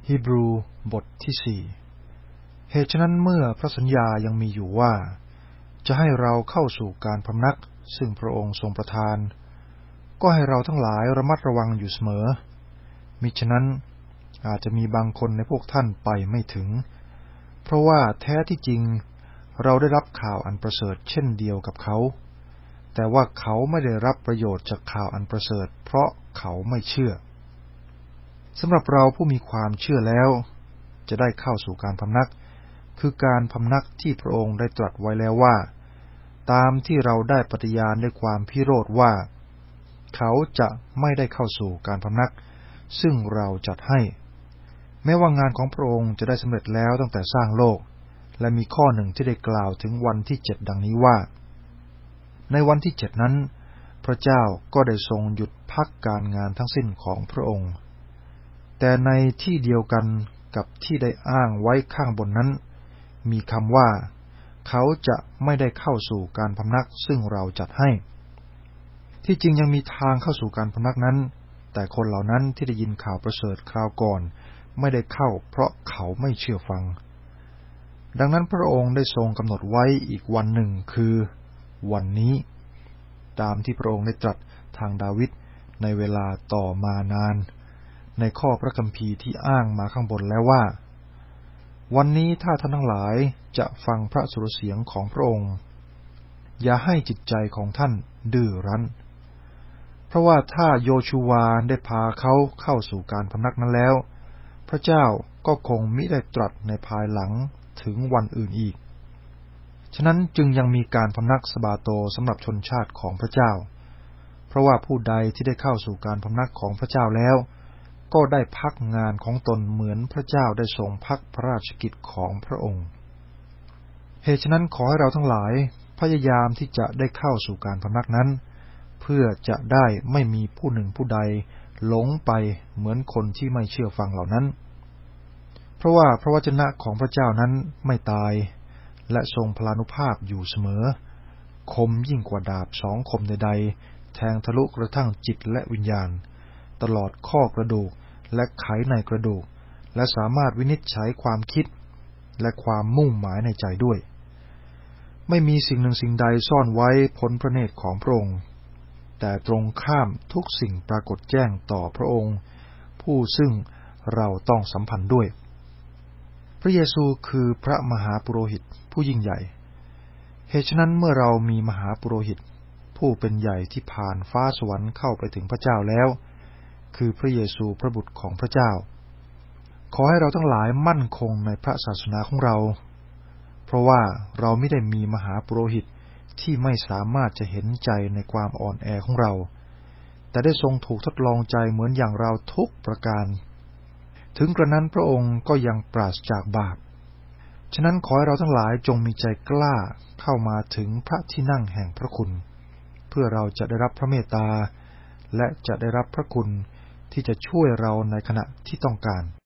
ฮีบรูบทที่ 4เหตุฉะนั้นเมื่อพระสัญญายังมีอยู่ว่าจะให้เราเข้าสู่การพำนักซึ่งพระองค์ทรงประทานก็ให้เราทั้งหลายระมัดระวังอยู่เสมอมิฉะนั้นอาจจะมีบางคนในพวกท่านไปไม่ถึงเพราะว่าแท้ที่จริงเราได้รับข่าวอันประเสริฐเช่นเดียวกับเขาแต่ว่าเขาไม่ได้รับประโยชน์จากข่าวอันประเสริฐเพราะเขาไม่เชื่อสำหรับเราผู้มีความเชื่อแล้วจะได้เข้าสู่การพำนักคือการพำนักที่พระองค์ได้ตรัสไว้แล้วว่าตามที่เราได้ปฏิญาณด้วยความพิโรธว่าเขาจะไม่ได้เข้าสู่การพำนักซึ่งเราจัดให้แม้ว่างานของพระองค์จะได้สำเร็จแล้วตั้งแต่สร้างโลกและมีข้อหนึ่งที่ได้กล่าวถึงวันที่7ดังนี้ว่าในวันที่7นั้นพระเจ้าก็ได้ทรงหยุดพักการงานทั้งสิ้นของพระองค์แต่ในที่เดียวกันกับที่ได้อ้างไว้ข้างบนนั้นมีคำว่าเขาจะไม่ได้เข้าสู่การพำนักซึ่งเราจัดให้ที่จริงยังมีทางเข้าสู่การพำนักนั้นแต่คนเหล่านั้นที่ได้ยินข่าวประเสริฐคราวก่อนไม่ได้เข้าเพราะเขาไม่เชื่อฟังดังนั้นพระองค์ได้ทรงกำหนดไว้อีกวันหนึ่งคือวันนี้ตามที่พระองค์ได้ตรัสทางดาวิดในเวลาต่อมานานในข้อพระคัมภีร์ที่อ้างมาข้างบนแล้วว่าวันนี้ถ้าท่านทั้งหลายจะฟังพระสุรเสียงของพระองค์อย่าให้จิตใจของท่านดื้อรั้นเพราะว่าถ้าโยชูวาได้พาเขาเข้าสู่การพำนักนั้นแล้วพระเจ้าก็คงมิได้ตรัสในภายหลังถึงวันอื่นอีกฉะนั้นจึงยังมีการพำนักสบาโตสำหรับชนชาติของพระเจ้าเพราะว่าผู้ใดที่ได้เข้าสู่การพำนักของพระเจ้าแล้วก็ได้พักงานของตนเหมือนพระเจ้าได้ทรงพักพระราชกิจของพระองค์เหตุฉะนั้นขอให้เราทั้งหลายพยายามที่จะได้เข้าสู่การพำนักนั้นเพื่อจะได้ไม่มีผู้หนึ่งผู้ใดหลงไปเหมือนคนที่ไม่เชื่อฟังเหล่านั้นเพราะว่าพระวจนะของพระเจ้านั้นไม่ตายและทรงพลานุภาพอยู่เสมอคมยิ่งกว่าดาบ2 คมใดๆแทงทะลุกระทั่งจิตและวิญญาณตลอดข้อกระดูกและไขในกระดูกและสามารถวินิจฉัยความคิดและความมุ่งหมายในใจด้วยไม่มีสิ่งหนึ่งสิ่งใดซ่อนไว้พ้นพระเนตรของพระองค์แต่ตรงข้ามทุกสิ่งปรากฏแจ้งต่อพระองค์ผู้ซึ่งเราต้องสัมพันธ์ด้วยพระเยซูคือพระมหาปุโรหิตผู้ยิ่งใหญ่เหตุฉะนั้นเมื่อเรามีมหาปุโรหิตผู้เป็นใหญ่ที่ผ่านฟ้าสวรรค์เข้าไปถึงพระเจ้าแล้วคือพระเยซูพระบุตรของพระเจ้าขอให้เราทั้งหลายมั่นคงในพระศาสนาของเราเพราะว่าเราไม่ได้มีมหาปุโรหิตที่ไม่สามารถจะเห็นใจในความอ่อนแอของเราแต่ได้ทรงถูกทดลองใจเหมือนอย่างเราทุกประการถึงกระนั้นพระองค์ก็ยังปราศจากบาปฉะนั้นขอให้เราทั้งหลายจงมีใจกล้าเข้ามาถึงพระที่นั่งแห่งพระคุณเพื่อเราจะได้รับพระเมตตาและจะได้รับพระคุณที่จะช่วยเราในขณะที่ต้องการ